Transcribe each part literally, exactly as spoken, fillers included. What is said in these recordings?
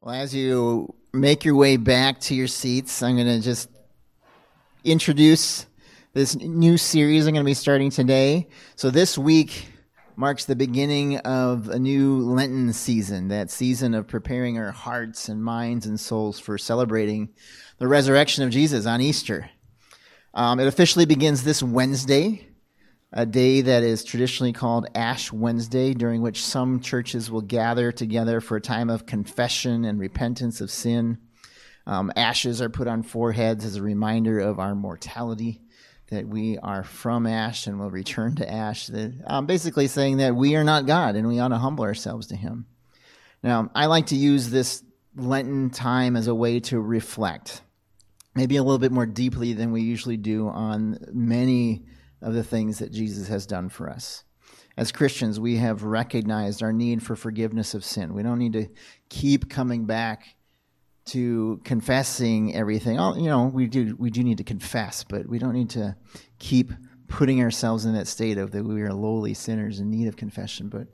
Well, as you make your way back to your seats, I'm going to just introduce this new series I'm going to be starting today. So this week marks the beginning of a new Lenten season, that season of preparing our hearts and minds and souls for celebrating the resurrection of Jesus on Easter. Um, it officially begins this Wednesday, a day that is traditionally called Ash Wednesday, during which some churches will gather together for a time of confession and repentance of sin. Um, ashes are put on foreheads as a reminder of our mortality, that we are from ash and will return to ash. That, um, basically saying that we are not God and we ought to humble ourselves to Him. Now, I like to use this Lenten time as a way to reflect, maybe a little bit more deeply than we usually do, on many of the things that Jesus has done for us. As Christians, we have recognized our need for forgiveness of sin. We don't need to keep coming back to confessing everything. Oh, you know, we do we do need to confess, but we don't need to keep putting ourselves in that state of that we are lowly sinners in need of confession, but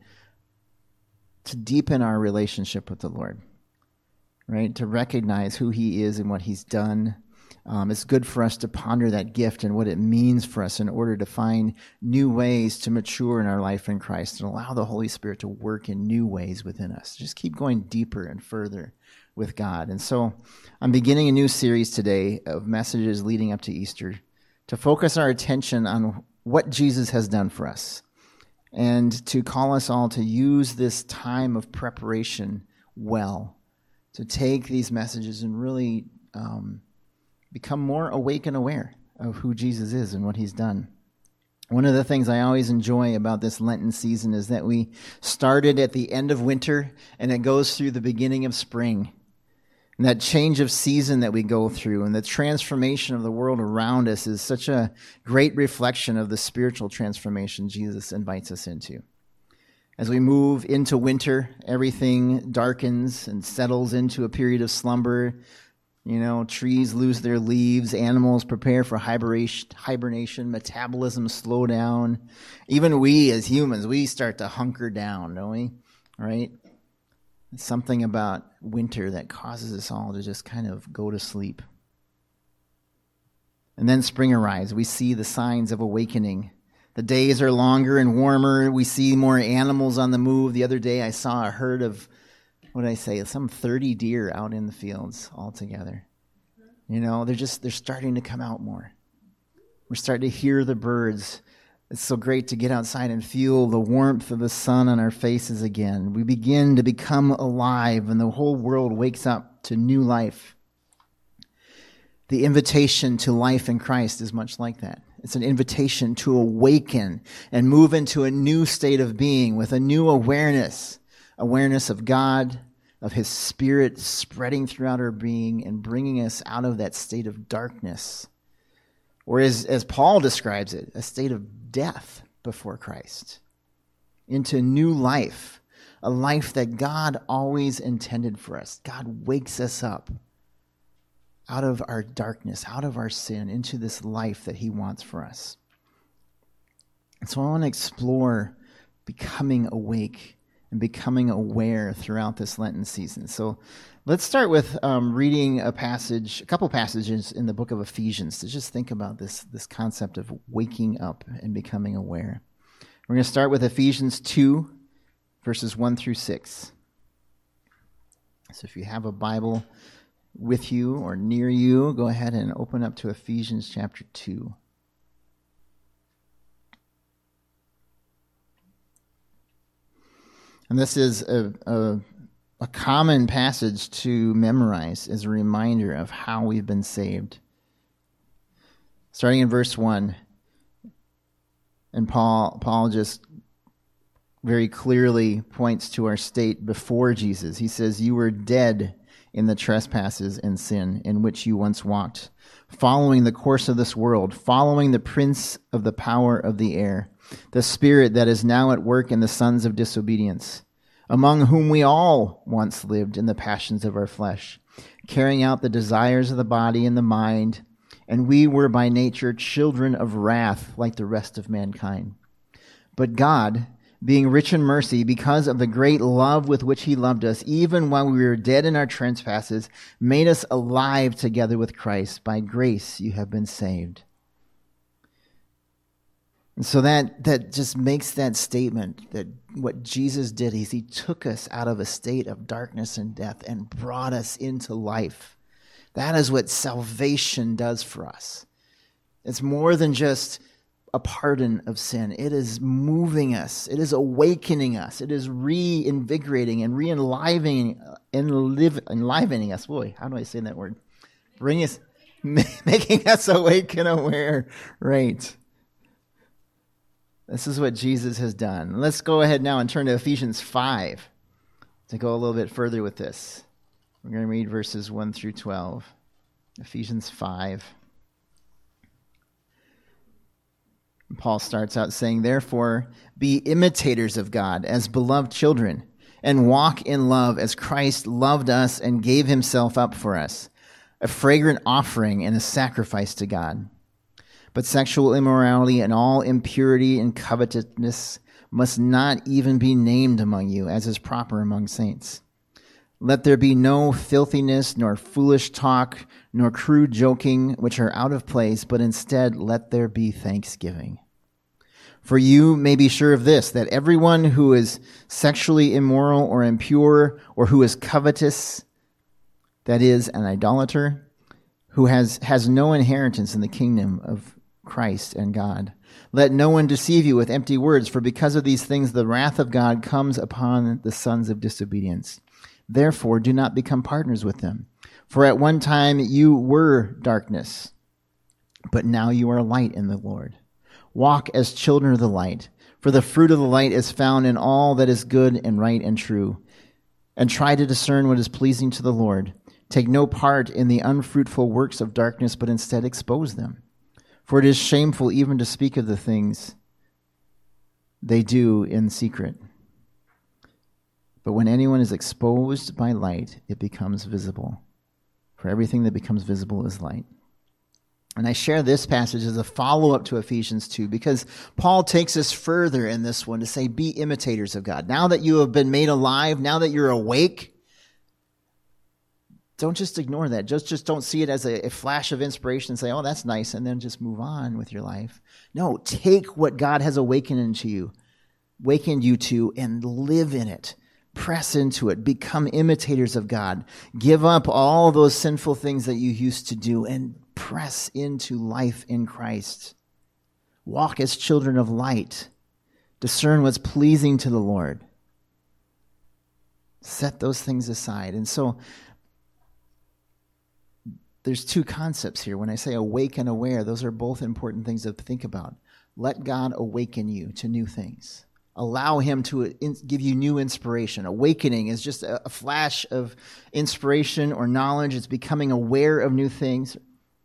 to deepen our relationship with the Lord, right? To recognize who He is and what He's done. Um, it's good for us to ponder that gift and what it means for us in order to find new ways to mature in our life in Christ and allow the Holy Spirit to work in new ways within us. Just keep going deeper and further with God. And so I'm beginning a new series today of messages leading up to Easter to focus our attention on what Jesus has done for us and to call us all to use this time of preparation well, to take these messages and really um, become more awake and aware of who Jesus is and what He's done. One of the things I always enjoy about this Lenten season is that we started at the end of winter and it goes through the beginning of spring. And that change of season that we go through and the transformation of the world around us is such a great reflection of the spiritual transformation Jesus invites us into. As we move into winter, everything darkens and settles into a period of slumber. You know, trees lose their leaves, animals prepare for hibernation, metabolism slow down. Even we as humans, we start to hunker down, don't we? Right? It's something about winter that causes us all to just kind of go to sleep. And then spring arrives. We see the signs of awakening. The days are longer and warmer. We see more animals on the move. The other day I saw a herd of, what did I say, some thirty deer out in the fields all together. You know, they're just, they're starting to come out more. We're starting to hear the birds. It's so great to get outside and feel the warmth of the sun on our faces again. We begin to become alive and the whole world wakes up to new life. The invitation to life in Christ is much like that. It's an invitation to awaken and move into a new state of being with a new awareness. Awareness of God, of His Spirit spreading throughout our being and bringing us out of that state of darkness. Or as, as Paul describes it, a state of death before Christ. Into new life, a life that God always intended for us. God wakes us up out of our darkness, out of our sin, into this life that He wants for us. And so I want to explore becoming awake and becoming aware throughout this Lenten season. So let's start with um, reading a passage, a couple passages in the book of Ephesians to just think about this, this concept of waking up and becoming aware. We're going to start with Ephesians two, verses one through six. So if you have a Bible with you or near you, go ahead and open up to Ephesians chapter two. And this is a, a, a common passage to memorize as a reminder of how we've been saved. Starting in verse one, and Paul, Paul just very clearly points to our state before Jesus. He says, "You were dead in the trespasses and sin in which you once walked, following the course of this world, following the prince of the power of the air, the spirit that is now at work in the sons of disobedience, among whom we all once lived in the passions of our flesh, carrying out the desires of the body and the mind, and we were by nature children of wrath like the rest of mankind. But God, being rich in mercy, because of the great love with which he loved us, even while we were dead in our trespasses, made us alive together with Christ. By grace you have been saved. And so that, that just makes that statement that what Jesus did is he took us out of a state of darkness and death and brought us into life. That is what salvation does for us. It's more than just a pardon of sin. It is moving us. It is awakening us. It is reinvigorating and re-enlivening enliv- enlivening us. Boy, how do I say that word? Bring us, making us awake and aware. Right. This is what Jesus has done. Let's go ahead now and turn to Ephesians five to go a little bit further with this. We're going to read verses one through twelve. Ephesians five. Paul starts out saying, "Therefore, be imitators of God as beloved children, and walk in love as Christ loved us and gave himself up for us, a fragrant offering and a sacrifice to God. But sexual immorality and all impurity and covetousness must not even be named among you, as is proper among saints. Let there be no filthiness, nor foolish talk, nor crude joking, which are out of place, but instead let there be thanksgiving. For you may be sure of this, that everyone who is sexually immoral or impure, or who is covetous, that is, an idolater, who has, has no inheritance in the kingdom of Christ and God. Let no one deceive you with empty words, for because of these things the wrath of God comes upon the sons of disobedience. Therefore, do not become partners with them. For at one time you were darkness, but now you are light in the Lord. Walk as children of the light, for the fruit of the light is found in all that is good and right and true. And try to discern what is pleasing to the Lord. Take no part in the unfruitful works of darkness, but instead expose them. For it is shameful even to speak of the things they do in secret. But when anyone is exposed by light, it becomes visible. For everything that becomes visible is light." And I share this passage as a follow-up to Ephesians two, because Paul takes us further in this one to say, be imitators of God. Now that you have been made alive, now that you're awake, don't just ignore that. Just, just don't see it as a, a flash of inspiration and say, oh, that's nice, and then just move on with your life. No, take what God has awakened into you, awakened you to, and live in it. Press into it. Become imitators of God. Give up all those sinful things that you used to do and press into life in Christ. Walk as children of light. Discern what's pleasing to the Lord. Set those things aside. And so there's two concepts here. When I say awake and aware, those are both important things to think about. Let God awaken you to new things. Allow him to in, give you new inspiration. Awakening is just a, a flash of inspiration or knowledge. It's becoming aware of new things.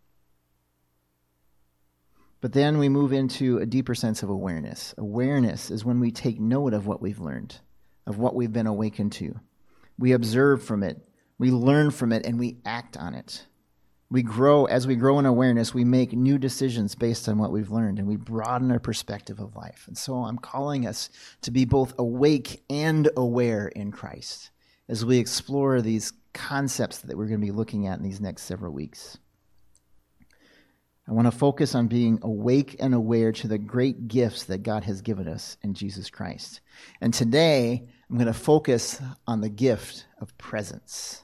But then we move into a deeper sense of awareness. Awareness is when we take note of what we've learned, of what we've been awakened to. We observe from it, we learn from it, and we act on it. We grow, as we grow in awareness, we make new decisions based on what we've learned, and we broaden our perspective of life. And so I'm calling us to be both awake and aware in Christ as we explore these concepts that we're going to be looking at in these next several weeks. I want to focus on being awake and aware to the great gifts that God has given us in Jesus Christ. And today, I'm going to focus on the gift of presence.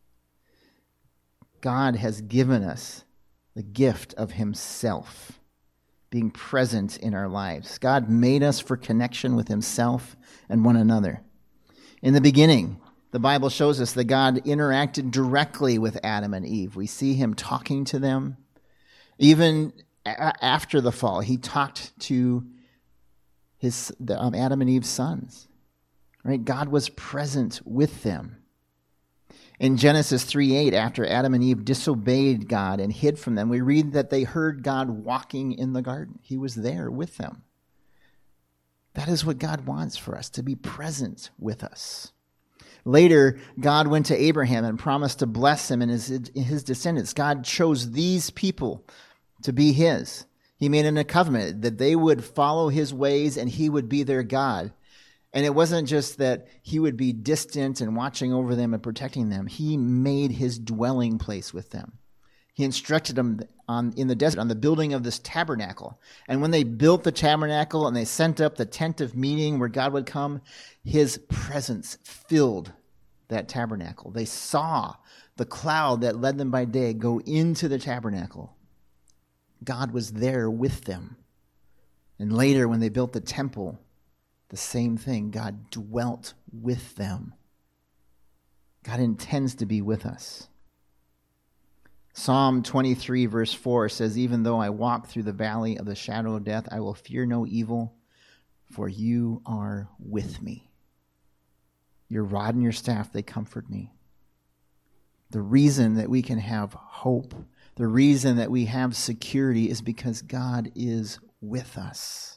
God has given us the gift of himself, being present in our lives. God made us for connection with himself and one another. In the beginning, the Bible shows us that God interacted directly with Adam and Eve. We see him talking to them. Even a- after the fall, he talked to his the, um, Adam and Eve's sons. Right? God was present with them. In Genesis three eight, after Adam and Eve disobeyed God and hid from them, we read that they heard God walking in the garden. He was there with them. That is what God wants for us, to be present with us. Later, God went to Abraham and promised to bless him and his, his descendants. God chose these people to be his. He made a covenant that they would follow his ways and he would be their God. And it wasn't just that he would be distant and watching over them and protecting them. He made his dwelling place with them. He instructed them on, in the desert on the building of this tabernacle. And when they built the tabernacle and they sent up the tent of meeting where God would come, his presence filled that tabernacle. They saw the cloud that led them by day go into the tabernacle. God was there with them. And later when they built the temple, the same thing. God dwelt with them. God intends to be with us. Psalm twenty-three verse four says, even though I walk through the valley of the shadow of death, I will fear no evil, for you are with me. Your rod and your staff, they comfort me. The reason that we can have hope, the reason that we have security is because God is with us.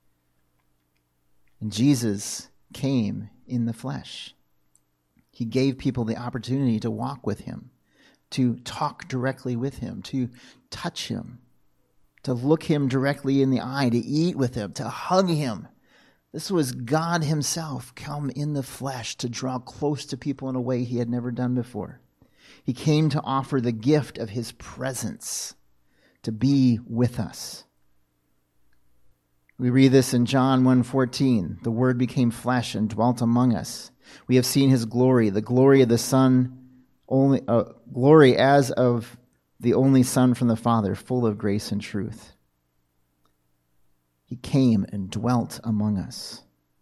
And Jesus came in the flesh. He gave people the opportunity to walk with him, to talk directly with him, to touch him, to look him directly in the eye, to eat with him, to hug him. This was God himself come in the flesh to draw close to people in a way he had never done before. He came to offer the gift of his presence, to be with us. We read this in John one fourteen. The Word became flesh and dwelt among us. We have seen his glory, the glory of the Son, only uh, glory as of the only Son from the Father, full of grace and truth. He came and dwelt among us.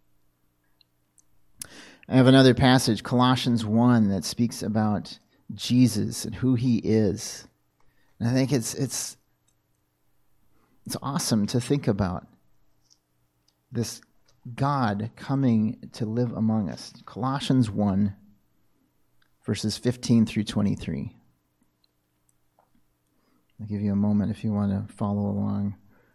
I have another passage, Colossians one, that speaks about Jesus and who he is. And I think it's it's it's awesome to think about this God coming to live among us. Colossians one, verses fifteen through twenty-three. I'll give you a moment if you want to follow along.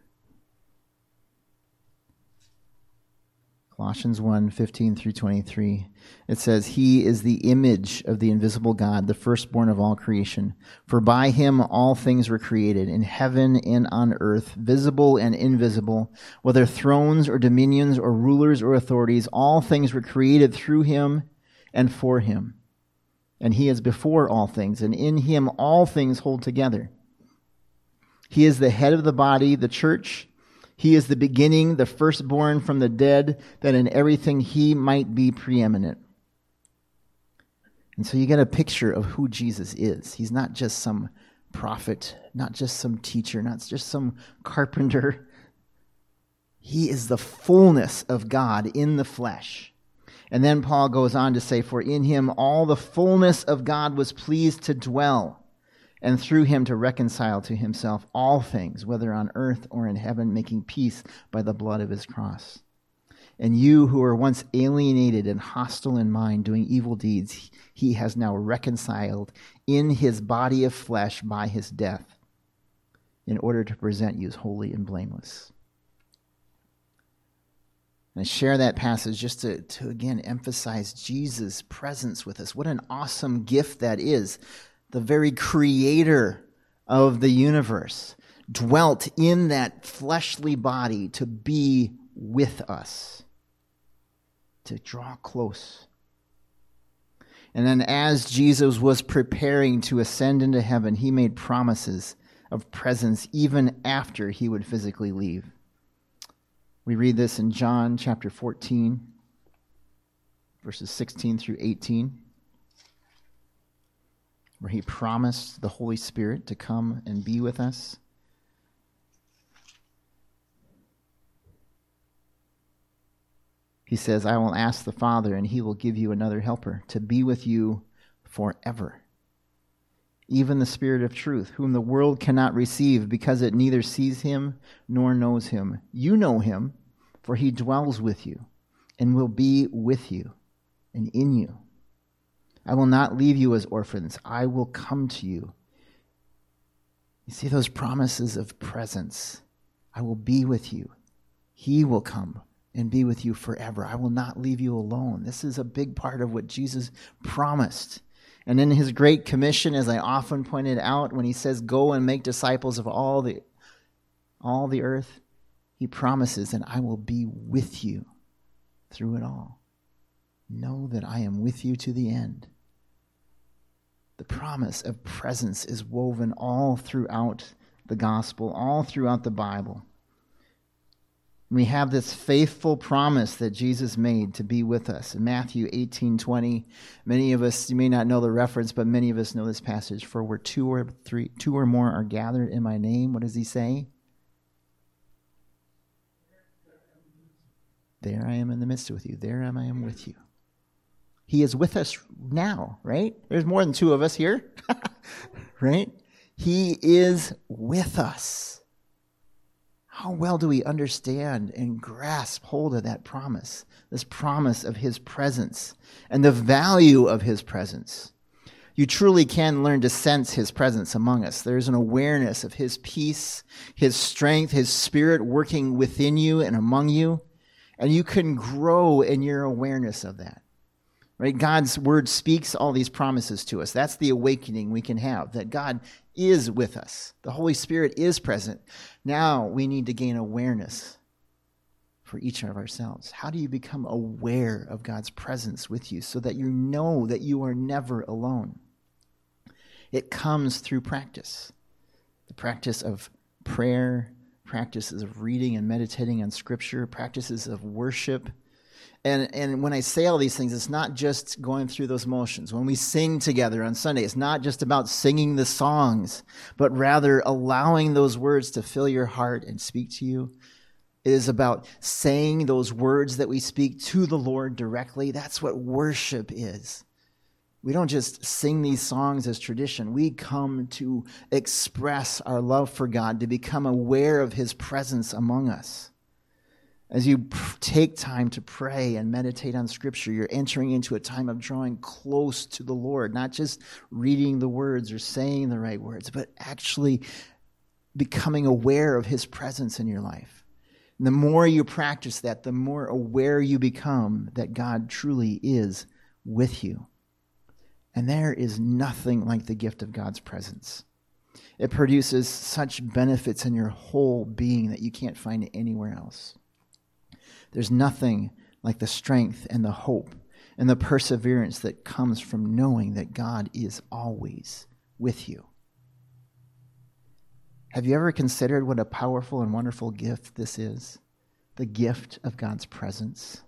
Colossians one, fifteen through twenty-three. It says, he is the image of the invisible God, the firstborn of all creation. For by him all things were created, in heaven and on earth, visible and invisible, whether thrones or dominions or rulers or authorities, all things were created through him and for him. And he is before all things, and in him all things hold together. He is the head of the body, the church. He is the beginning, the firstborn from the dead, that in everything he might be preeminent. And so you get a picture of who Jesus is. He's not just some prophet, not just some teacher, not just some carpenter. He is the fullness of God in the flesh. And then Paul goes on to say, for in him all the fullness of God was pleased to dwell, and through him to reconcile to himself all things, whether on earth or in heaven, making peace by the blood of his cross. And you who were once alienated and hostile in mind, doing evil deeds, he has now reconciled in his body of flesh by his death, in order to present you as holy and blameless. And I share that passage just to, to again emphasize Jesus' presence with us. What an awesome gift that is. The very creator of the universe dwelt in that fleshly body to be with us, to draw close. And then as Jesus was preparing to ascend into heaven, he made promises of presence even after he would physically leave. We read this in John chapter fourteen, verses sixteen through eighteen. Where he promised the Holy Spirit to come and be with us. He says, I will ask the Father, and he will give you another helper to be with you forever. Even the Spirit of truth, whom the world cannot receive, because it neither sees him nor knows him. You know him, for he dwells with you and will be with you and in you. I will not leave you as orphans. I will come to you. You see those promises of presence. I will be with you. He will come and be with you forever. I will not leave you alone. This is a big part of what Jesus promised. And in his great commission, as I often pointed out, when he says, go and make disciples of all the, all the earth, he promises, and I will be with you. through it all. Know that I am with you to the end. The promise of presence is woven all throughout the gospel, all throughout the Bible. We have this faithful promise that Jesus made to be with us. In Matthew eighteen twenty, many of us, you may not know the reference, but many of us know this passage. For where two or three, two or more are gathered in my name, what does he say? There I am in the midst with you. There I am with you. He is with us now, right? There's more than two of us here, right? He is with us. How well do we understand and grasp hold of that promise, this promise of his presence and the value of his presence? You truly can learn to sense his presence among us. There's an awareness of his peace, his strength, his spirit working within you and among you, and you can grow in your awareness of that. Right? God's word speaks all these promises to us. That's the awakening we can have, that God is with us. The Holy Spirit is present. Now we need to gain awareness for each of ourselves. How do you become aware of God's presence with you so that you know that you are never alone? It comes through practice. The practice of prayer, practices of reading and meditating on Scripture, practices of worship. And and when I say all these things, it's not just going through those motions. When we sing together on Sunday, it's not just about singing the songs, but rather allowing those words to fill your heart and speak to you. It is about saying those words that we speak to the Lord directly. That's what worship is. We don't just sing these songs as tradition. We come to express our love for God, to become aware of his presence among us. As you pr- take time to pray and meditate on Scripture, you're entering into a time of drawing close to the Lord, not just reading the words or saying the right words, but actually becoming aware of his presence in your life. And the more you practice that, the more aware you become that God truly is with you. And there is nothing like the gift of God's presence. It produces such benefits in your whole being that you can't find anywhere else. There's nothing like the strength and the hope and the perseverance that comes from knowing that God is always with you. Have you ever considered what a powerful and wonderful gift this is? The gift of God's presence.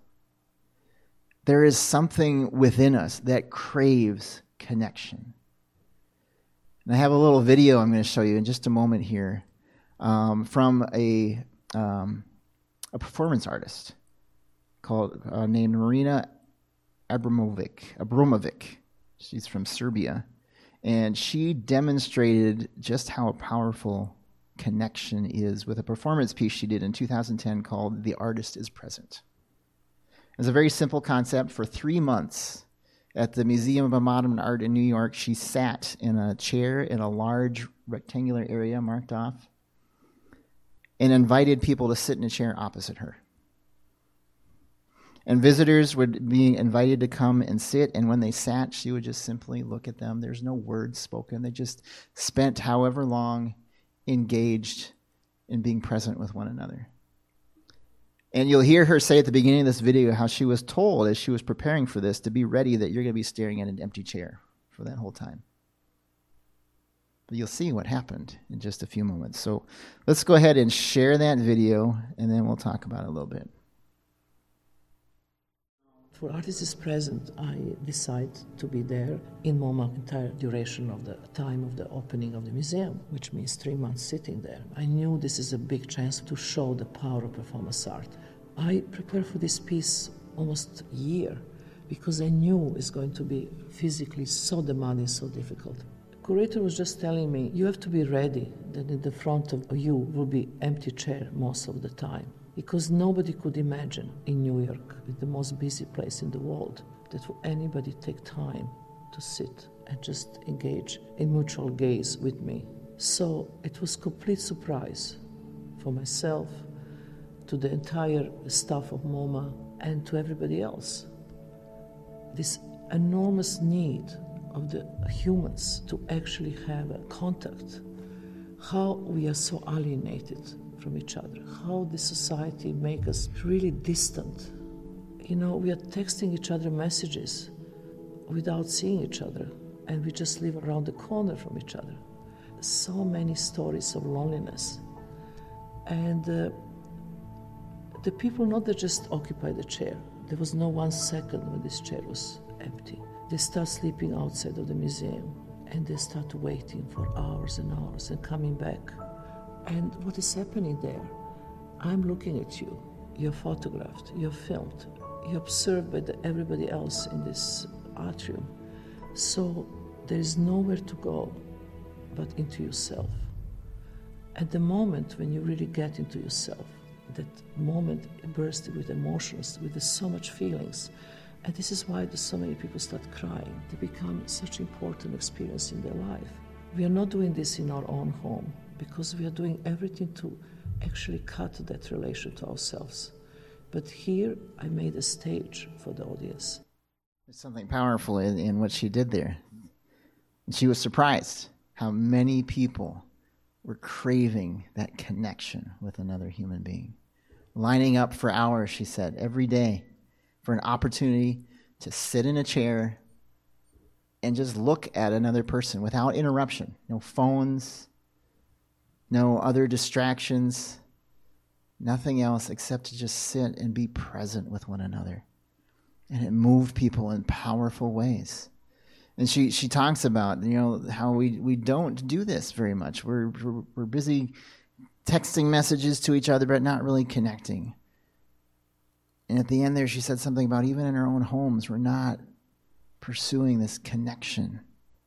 There is something within us that craves connection. And I have a little video I'm going to show you in just a moment here um, from a um, a performance artist called uh, named Marina Abramovic. Abramovic. She's from Serbia, and she demonstrated just how powerful connection is with a performance piece she did in two thousand ten called "The Artist is Present." It's a very simple concept. For three months at the Museum of Modern Art in New York, she sat in a chair in a large rectangular area marked off and invited people to sit in a chair opposite her. And visitors would be invited to come and sit, and when they sat, she would just simply look at them. There's no words spoken. They just spent however long engaged in being present with one another. And you'll hear her say at the beginning of this video how she was told as she was preparing for this to be ready that you're going to be staring at an empty chair for that whole time. But you'll see what happened in just a few moments. So let's go ahead and share that video, and then we'll talk about it a little bit. For Artist is Present, I decide to be there in MoMA entire duration of the time of the opening of the museum, which means three months sitting there. I knew this is a big chance to show the power of performance art. I prepared for this piece almost a year because I knew it's going to be physically so demanding, so difficult. The curator was just telling me, you have to be ready that in the front of you will be empty chair most of the time. Because nobody could imagine in New York, the most busy place in the world, that will anybody take time to sit and just engage in mutual gaze with me. So it was complete surprise for myself, to the entire staff of MoMA, and to everybody else. This enormous need of the humans to actually have a contact, how we are so alienated from each other, how the society makes us really distant. You know, we are texting each other messages without seeing each other, and we just live around the corner from each other. So many stories of loneliness. And uh, the people not that just occupy the chair. There was no one second when this chair was empty. They start sleeping outside of the museum, and they start waiting for hours and hours and coming back. And what is happening there? I'm looking at you. You're photographed, you're filmed, you're observed by the, everybody else in this atrium. So there is nowhere to go but into yourself. At the moment when you really get into yourself, that moment bursting with emotions, with so much feelings. And this is why so many people start crying. They become such an important experience in their life. We are not doing this in our own home because we are doing everything to actually cut that relation to ourselves. But here I made a stage for the audience. There's something powerful in, in what she did there. And she was surprised how many people were craving that connection with another human being. Lining up for hours, she said, every day for an opportunity to sit in a chair and just look at another person without interruption. No phones, no other distractions, nothing else except to just sit and be present with one another. And it moved people in powerful ways. And she, she talks about, you know, how we, we don't do this very much. We're, we're we're busy texting messages to each other, but not really connecting. And at the end there, she said something about even in our own homes, we're not pursuing this connection.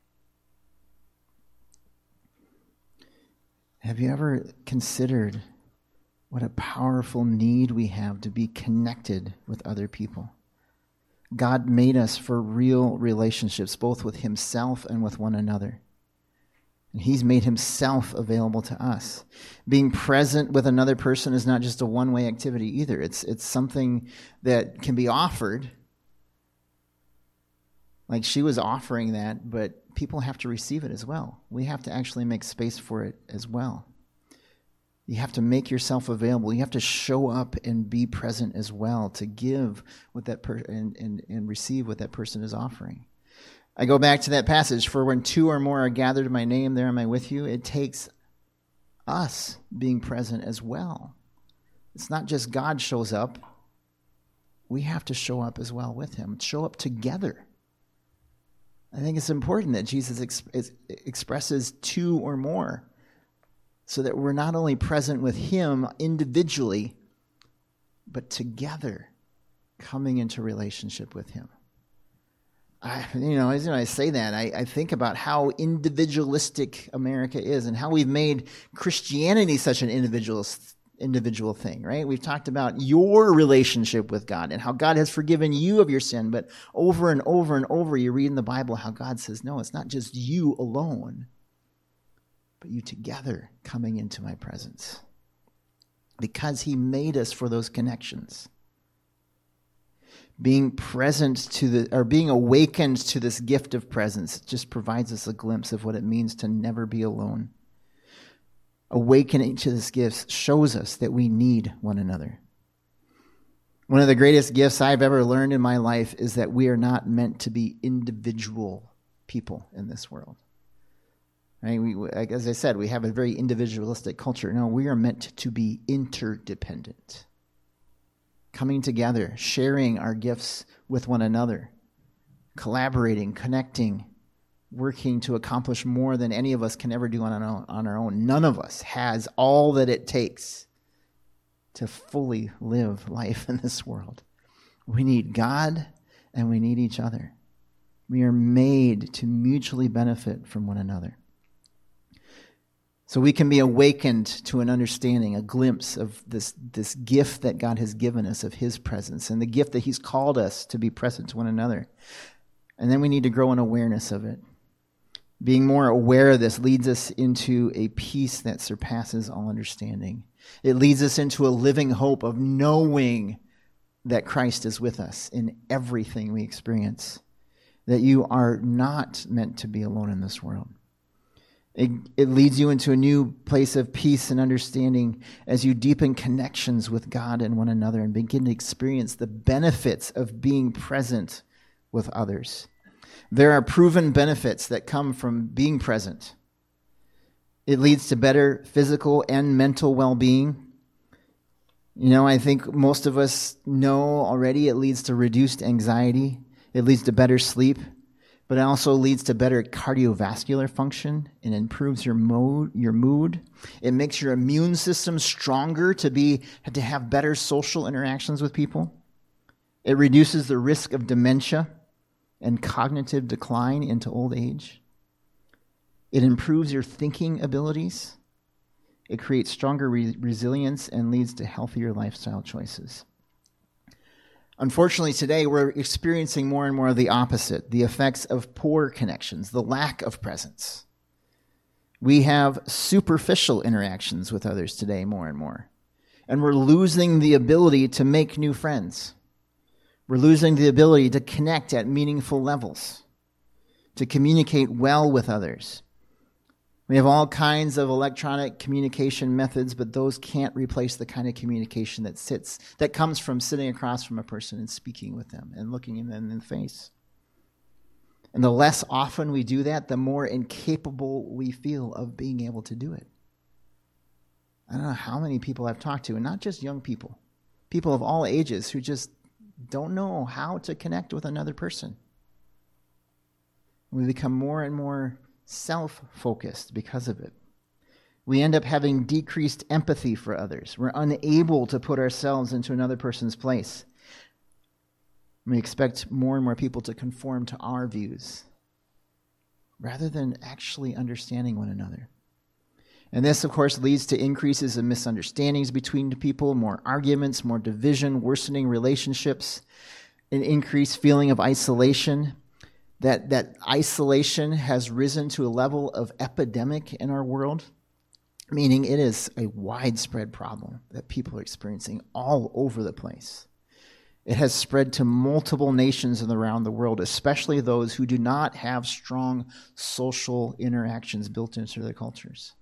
Have you ever considered what a powerful need we have to be connected with other people? God made us for real relationships, both with himself and with one another. And he's made himself available to us. Being present with another person is not just a one-way activity either. It's it's something that can be offered. Like she was offering that, but people have to receive it as well. We have to actually make space for it as well. You have to make yourself available. You have to show up and be present as well to give what that per- and, and, and receive what that person is offering. I go back to that passage, for when two or more are gathered in my name, there am I with you. It takes us being present as well. It's not just God shows up. We have to show up as well with him. Show up together. I think it's important that Jesus ex- expresses two or more, so that we're not only present with him individually, but together coming into relationship with him. I, you know, as I say that, I, I think about how individualistic America is and how we've made Christianity such an individualist, individual thing, right? We've talked about your relationship with God and how God has forgiven you of your sin, but over and over and over you read in the Bible how God says, no, it's not just you alone, but you together coming into my presence. Because he made us for those connections. Being present to the, or being awakened to this gift of presence just provides us a glimpse of what it means to never be alone. Awakening to this gift shows us that we need one another. One of the greatest gifts I've ever learned in my life is that we are not meant to be individual people in this world. Right? We, as I said, we have a very individualistic culture. No, we are meant to be interdependent. Coming together, sharing our gifts with one another, collaborating, connecting, working to accomplish more than any of us can ever do on our own. On our own. None of us has all that it takes to fully live life in this world. We need God and we need each other. We are made to mutually benefit from one another. So we can be awakened to an understanding, a glimpse of this, this gift that God has given us of his presence and the gift that he's called us to be present to one another. And then we need to grow in awareness of it. Being more aware of this leads us into a peace that surpasses all understanding. It leads us into a living hope of knowing that Christ is with us in everything we experience, that you are not meant to be alone in this world. It, it leads you into a new place of peace and understanding as you deepen connections with God and one another and begin to experience the benefits of being present with others. There are proven benefits that come from being present. It leads to better physical and mental well-being. You know, I think most of us know already it leads to reduced anxiety. It leads to better sleep. But it also leads to better cardiovascular function and improves your mood, your mood. It makes your immune system stronger to be to have better social interactions with people. It reduces the risk of dementia and cognitive decline into old age. It improves your thinking abilities. It creates stronger re- resilience and leads to healthier lifestyle choices. Unfortunately, today we're experiencing more and more of the opposite, the effects of poor connections, the lack of presence. We have superficial interactions with others today more and more, and we're losing the ability to make new friends. We're losing the ability to connect at meaningful levels, to communicate well with others. We have all kinds of electronic communication methods, but those can't replace the kind of communication that sits, that comes from sitting across from a person and speaking with them and looking them in the face. And the less often we do that, the more incapable we feel of being able to do it. I don't know how many people I've talked to, and not just young people, people of all ages who just don't know how to connect with another person. We become more and more self-focused because of it. We end up having decreased empathy for others. We're unable to put ourselves into another person's place. We expect more and more people to conform to our views rather than actually understanding one another. And this, of course, leads to increases in misunderstandings between people, more arguments, more division, worsening relationships, an increased feeling of isolation. That, that isolation has risen to a level of epidemic in our world, meaning it is a widespread problem that people are experiencing all over the place. It has spread to multiple nations around the world, especially those who do not have strong social interactions built into their cultures.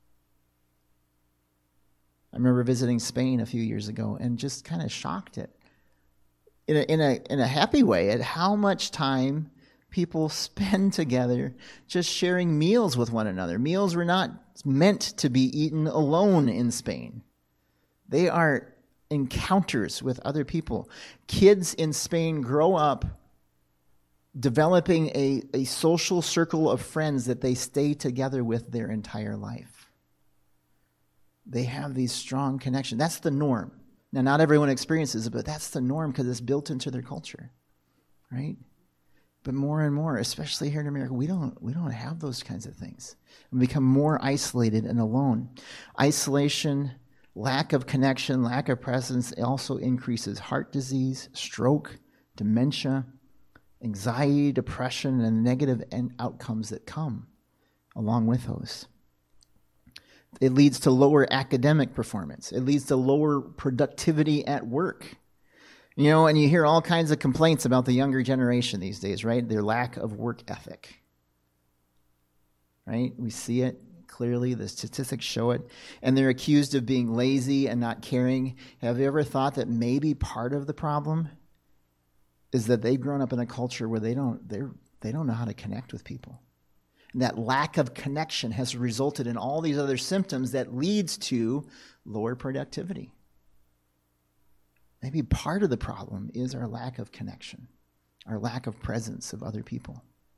I remember visiting Spain a few years ago and just kind of shocked it, in a, in a, in a happy way, at how much time people spend together just sharing meals with one another. Meals were not meant to be eaten alone in Spain. They are encounters with other people. Kids in Spain grow up developing a, a social circle of friends that they stay together with their entire life. They have these strong connections. That's the norm. Now, not everyone experiences it, but that's the norm because it's built into their culture, right? But more and more, especially here in America, we don't we don't have those kinds of things. We become more isolated and alone. Isolation, lack of connection, lack of presence also increases heart disease, stroke, dementia, anxiety, depression, and negative outcomes that come along with those. It leads to lower academic performance. It leads to lower productivity at work. You know, and you hear all kinds of complaints about the younger generation these days, right? Their lack of work ethic, right? We see it clearly. The statistics show it. And they're accused of being lazy and not caring. Have you ever thought that maybe part of the problem is that they've grown up in a culture where they don't, they're, they don't know how to connect with people? And that lack of connection has resulted in all these other symptoms that leads to lower productivity. Maybe part of the problem is our lack of connection, our lack of presence of other people.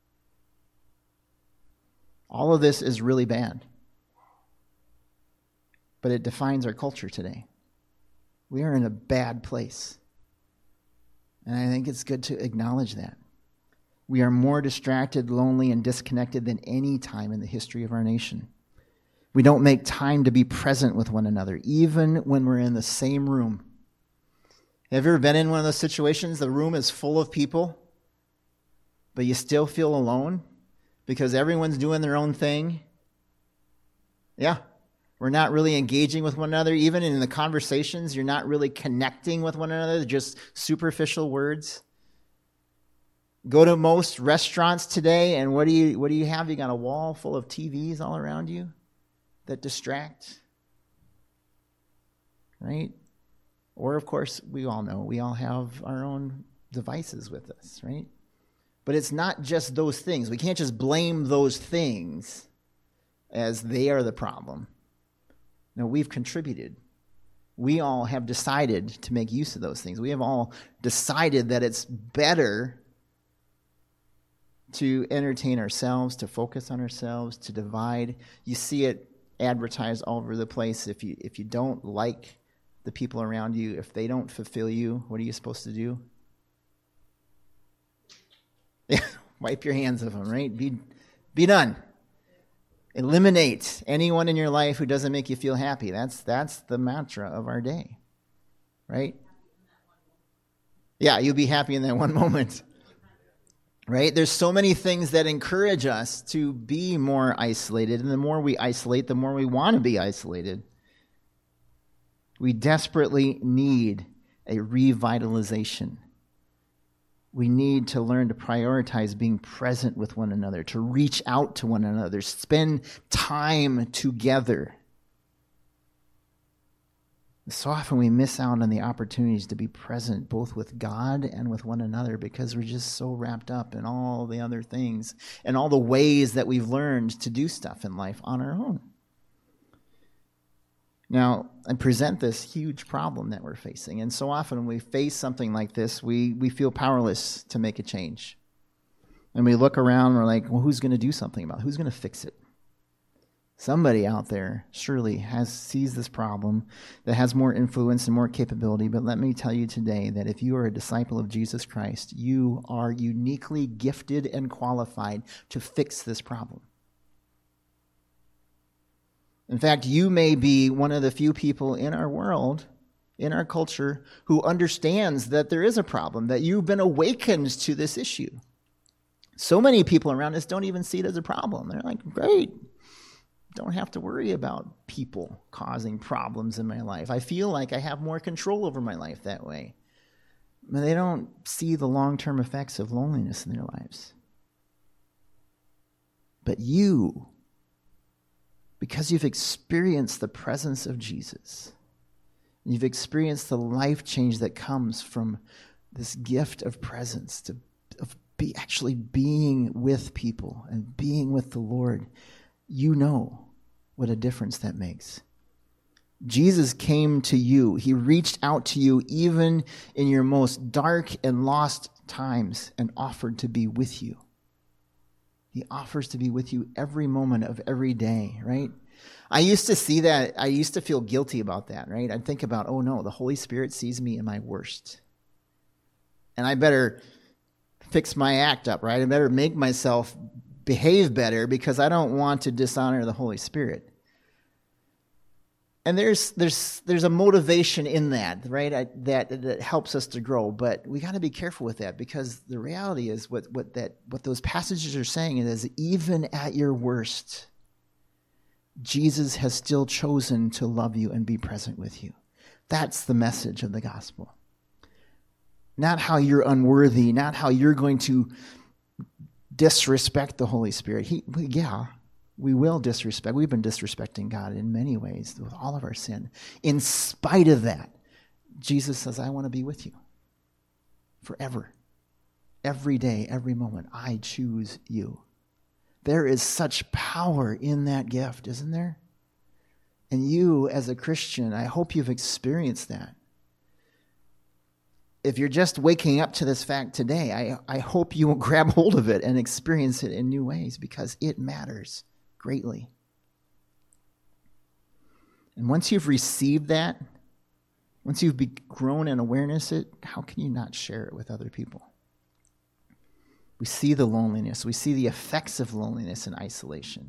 All of this is really bad, but it defines our culture today. We are in a bad place, and I think it's good to acknowledge that. We are more distracted, lonely, and disconnected than any time in the history of our nation. We don't make time to be present with one another, even when we're in the same room. Have you ever been in one of those situations? The room is full of people, but you still feel alone because everyone's doing their own thing. Yeah, we're not really engaging with one another. Even in the conversations, you're not really connecting with one another, just superficial words. Go to most restaurants today, and what do you what do you have? You got a wall full of T Vs all around you that distract, right? Or, of course, we all know we all have our own devices with us, right? But it's not just those things. We can't just blame those things as they are the problem. No, we've contributed. We all have decided to make use of those things. We have all decided that it's better to entertain ourselves, to focus on ourselves, to divide. You see it advertised all over the place. If you if you don't like the people around you, if they don't fulfill you, what are you supposed to do? Yeah, wipe your hands of them, right? Be be done. Eliminate anyone in your life who doesn't make you feel happy. That's that's the mantra of our day, right? Yeah, you'll be happy in that one moment. Right? There's so many things that encourage us to be more isolated. And the more we isolate, the more we want to be isolated. We desperately need a revitalization. We need to learn to prioritize being present with one another, to reach out to one another, spend time together. So often we miss out on the opportunities to be present both with God and with one another because we're just so wrapped up in all the other things and all the ways that we've learned to do stuff in life on our own. Now, I present this huge problem that we're facing. And so often when we face something like this, we, we feel powerless to make a change. And we look around and we're like, well, who's going to do something about it? Who's going to fix it? Somebody out there surely has sees this problem that has more influence and more capability. But let me tell you today that if you are a disciple of Jesus Christ, you are uniquely gifted and qualified to fix this problem. In fact, you may be one of the few people in our world, in our culture, who understands that there is a problem, that you've been awakened to this issue. So many people around us don't even see it as a problem. They're like, great. Don't have to worry about people causing problems in my life. I feel like I have more control over my life that way. But they don't see the long-term effects of loneliness in their lives. But you, because you've experienced the presence of Jesus, you've experienced the life change that comes from this gift of presence, to, of be actually being with people and being with the Lord, you know what a difference that makes. Jesus came to you. He reached out to you even in your most dark and lost times and offered to be with you. He offers to be with you every moment of every day, right? I used to see that. I used to feel guilty about that, right? I'd think about, oh no, the Holy Spirit sees me in my worst. And I better fix my act up, right? I better make myself behave better because I don't want to dishonor the Holy Spirit. And there's there's there's a motivation in that, right? I, that that helps us to grow, but we got to be careful with that because the reality is what what that what those passages are saying is even at your worst, Jesus has still chosen to love you and be present with you. That's the message of the gospel. Not how you're unworthy, not how you're going to disrespect the Holy Spirit. He, yeah, we will disrespect. We've been disrespecting God in many ways with all of our sin. In spite of that, Jesus says, I want to be with you forever. Every day, every moment, I choose you. There is such power in that gift, isn't there? And you, as a Christian, I hope you've experienced that. If you're just waking up to this fact today, I, I hope you will grab hold of it and experience it in new ways because it matters greatly. And once you've received that, once you've be grown in awareness of it, how can you not share it with other people? We see the loneliness. We see the effects of loneliness and isolation.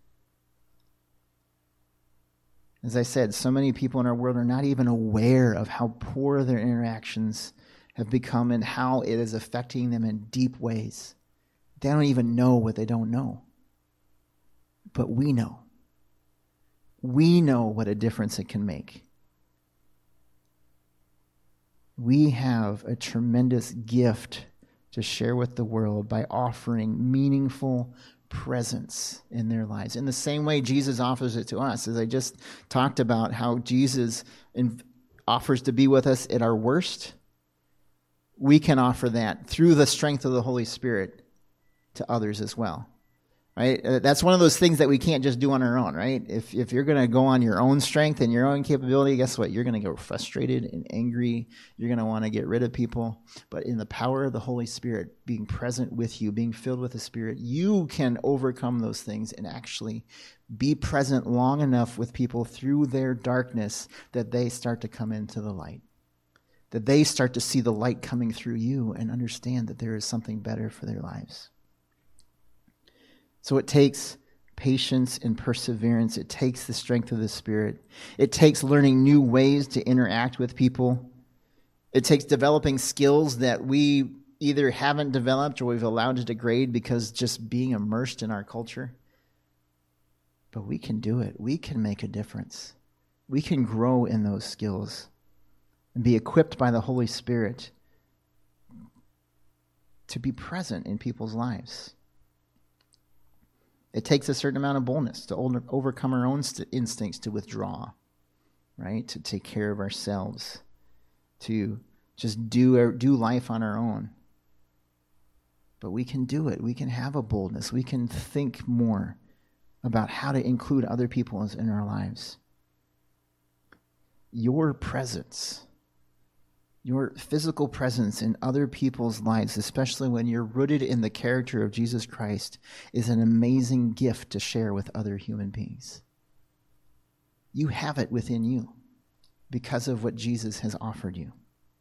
As I said, so many people in our world are not even aware of how poor their interactions have become and how it is affecting them in deep ways. They don't even know what they don't know. But we know. We know what a difference it can make. We have a tremendous gift to share with the world by offering meaningful presence in their lives. In the same way Jesus offers it to us, as I just talked about how Jesus in, offers to be with us at our worst, we can offer that through the strength of the Holy Spirit to others as well. Right? That's one of those things that we can't just do on our own, right? If if you're going to go on your own strength and your own capability, guess what? You're going to get frustrated and angry. You're going to want to get rid of people. But in the power of the Holy Spirit being present with you, being filled with the Spirit, you can overcome those things and actually be present long enough with people through their darkness that they start to come into the light. That they start to see the light coming through you and understand that there is something better for their lives. So it takes patience and perseverance. It takes the strength of the Spirit. It takes learning new ways to interact with people. It takes developing skills that we either haven't developed or we've allowed to degrade because just being immersed in our culture. But we can do it. We can make a difference. We can grow in those skills and be equipped by the Holy Spirit to be present in people's lives. It takes a certain amount of boldness to overcome our own st- instincts to withdraw, right? To take care of ourselves, to just do our, do life on our own. But we can do it. We can have a boldness. We can think more about how to include other people in our lives. Your presence, your physical presence in other people's lives, especially when you're rooted in the character of Jesus Christ, is an amazing gift to share with other human beings. You have it within you because of what Jesus has offered you.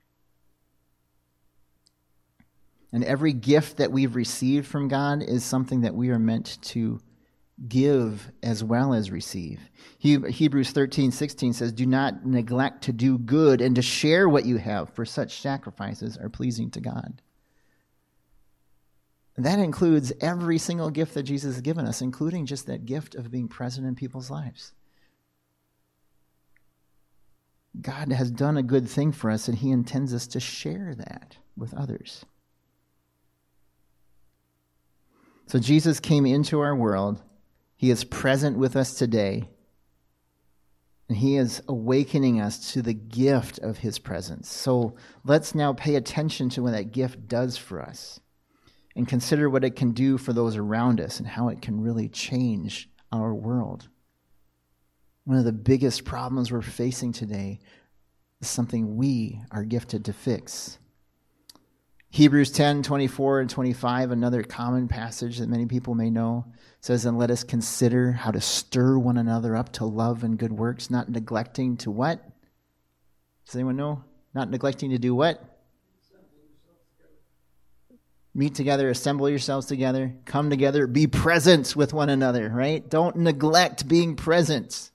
And every gift that we've received from God is something that we are meant to give as well as receive. Hebrews thirteen sixteen says, "Do not neglect to do good and to share what you have, for such sacrifices are pleasing to God." And that includes every single gift that Jesus has given us, including just that gift of being present in people's lives. God has done a good thing for us, and he intends us to share that with others. So Jesus came into our world. He is present with us today, and he is awakening us to the gift of his presence. So let's now pay attention to what that gift does for us and consider what it can do for those around us and how it can really change our world. One of the biggest problems we're facing today is something we are gifted to fix. Hebrews ten, twenty-four and twenty-five, another common passage that many people may know, says, "And let us consider how to stir one another up to love and good works, not neglecting to" what? Does anyone know? Not neglecting to do what? Meet together, assemble yourselves together, come together, be present with one another, right? Don't neglect being present.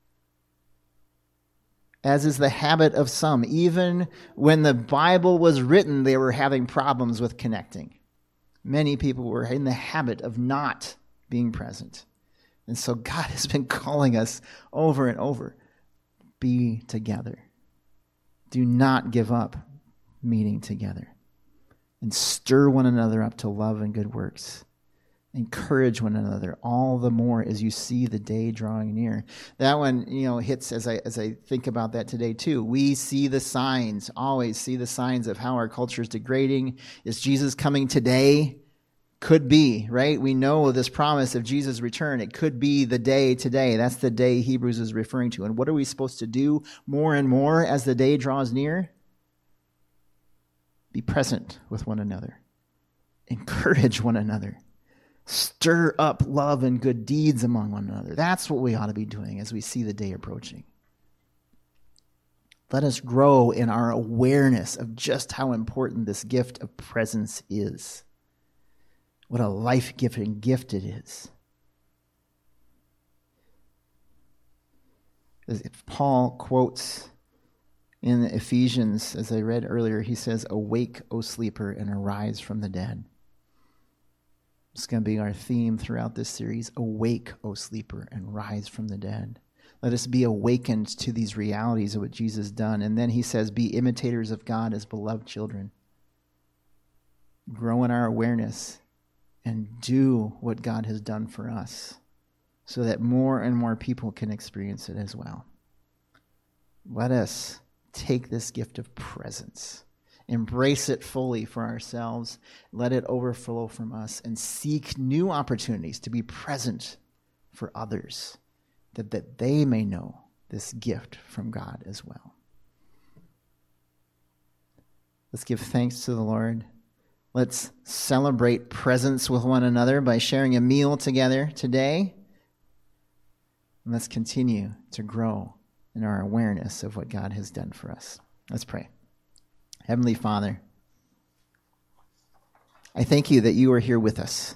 As is the habit of some. Even when the Bible was written, they were having problems with connecting. Many people were in the habit of not being present. And so God has been calling us over and over. Be together. Do not give up meeting together. And stir one another up to love and good works. Encourage one another all the more as you see the day drawing near. That one, you know, hits as I as I think about that today too. We see the signs, always see the signs of how our culture is degrading. Is Jesus coming today? Could be, right? We know this promise of Jesus' return. It could be the day today. That's the day Hebrews is referring to. And what are we supposed to do more and more as the day draws near? Be present with one another. Encourage one another. Stir up love and good deeds among one another. That's what we ought to be doing as we see the day approaching. Let us grow in our awareness of just how important this gift of presence is. What a life-giving gift it is. As Paul quotes in Ephesians, as I read earlier, he says, "Awake, O sleeper, and arise from the dead." It's going to be our theme throughout this series. Awake, O sleeper, and rise from the dead. Let us be awakened to these realities of what Jesus has done. And then he says, be imitators of God as beloved children. grow in our awareness, and do what God has done for us so that more and more people can experience it as well. Let us take this gift of presence, embrace it fully for ourselves, let it overflow from us, and seek new opportunities to be present for others, that, that they may know this gift from God as well. Let's give thanks to the Lord. Let's celebrate presence with one another by sharing a meal together today. And let's continue to grow in our awareness of what God has done for us. Let's pray. Heavenly Father, I thank you that you are here with us.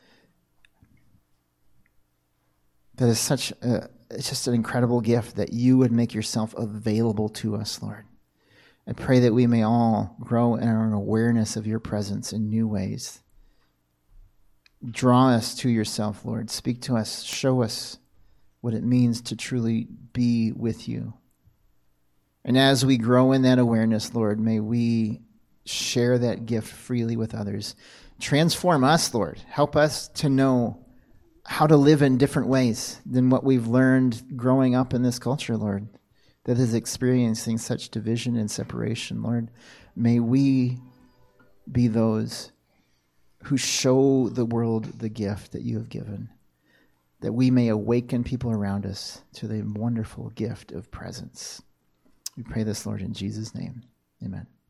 That is such a, it's just an incredible gift that you would make yourself available to us, Lord. I pray that we may all grow in our awareness of your presence in new ways. Draw us to yourself, Lord. Speak to us. Show us what it means to truly be with you. And as we grow in that awareness, Lord, may we share that gift freely with others. Transform us, Lord. Help us to know how to live in different ways than what we've learned growing up in this culture, Lord, that is experiencing such division and separation. Lord, may we be those who show the world the gift that you have given, that we may awaken people around us to the wonderful gift of presence. We pray this, Lord, in Jesus' name. Amen.